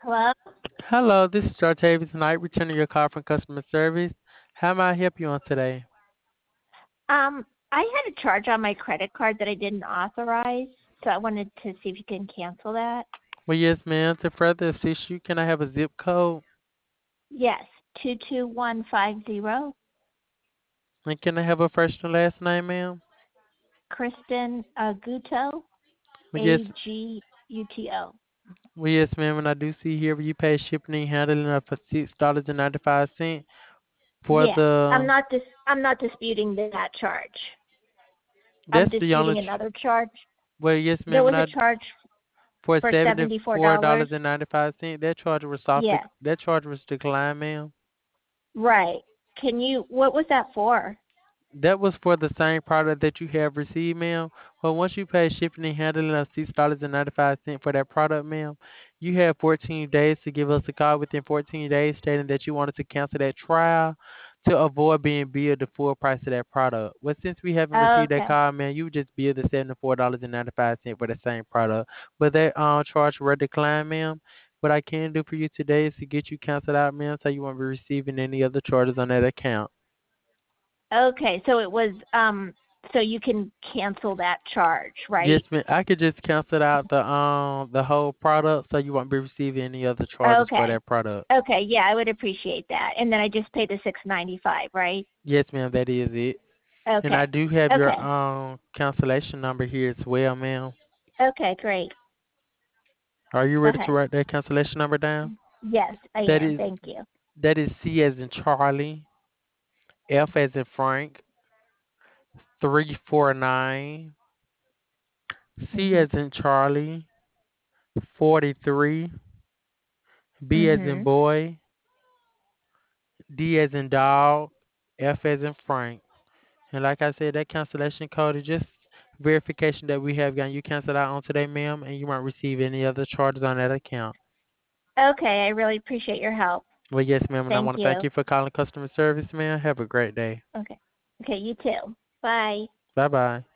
Hello? Hello, this is Jartavius Knight, returning your call from customer service. How may I help you on today? I had a charge on my credit card that I didn't authorize, so I wanted to see if you can cancel that. Well, yes, ma'am. To further assist you, can I have a zip code? Yes, 22150, And can I have a first and last name, ma'am? Kristen Aguto, Well, yes, Aguto. ma'am. And I do see here where you pay shipping and handling of for $6.95 for Yes, the. I'm not disputing that charge. I'm That's the only. disputing another charge. Well, yes, There ma'am. was And a I charge for for $74 $74. and 95 cents. That charge was softly. Yes, That charge was declined, ma'am. right. What was that for? That was for the same product that you have received, ma'am. Well, once you pay shipping and handling of $6.95 for that product, ma'am, you have 14 days to give us a call within 14 days stating that you wanted to cancel that trial to avoid being billed the full price of that product. Well, since we haven't received that Okay. call, man, you would just bill the $74.95 for the same product. But that charge were declined, ma'am. What I can do for you today is to get you canceled out, ma'am, so you won't be receiving any other charges on that account. Okay, so it was so you can cancel that charge, Yes, right? ma'am. I could just cancel out the whole product so you won't be receiving any other charges for Okay. that product. Okay, yeah, I would appreciate that. And then I just pay the 695, right? Yes, ma'am, that is it. And Okay. I do have your Okay. cancellation number here as well, ma'am. Okay, great. Are you Go ready to ahead. write that cancellation number down? Yes, I That am. is Thank you. that is C as in Charlie, F as in Frank, 349, C Mhm. as in Charlie, 43, B as in Mhm. boy, D as in dog, F as in Frank. And like I said, that cancellation code is just verification that we have gotten you canceled out on today, ma'am, and you won't receive any other charges on that account. Okay, I really appreciate your help. Well, yes, ma'am, and I Thank want to thank you. you for calling customer service, ma'am. Have a great day. Okay. Okay, you too. Bye. Bye bye.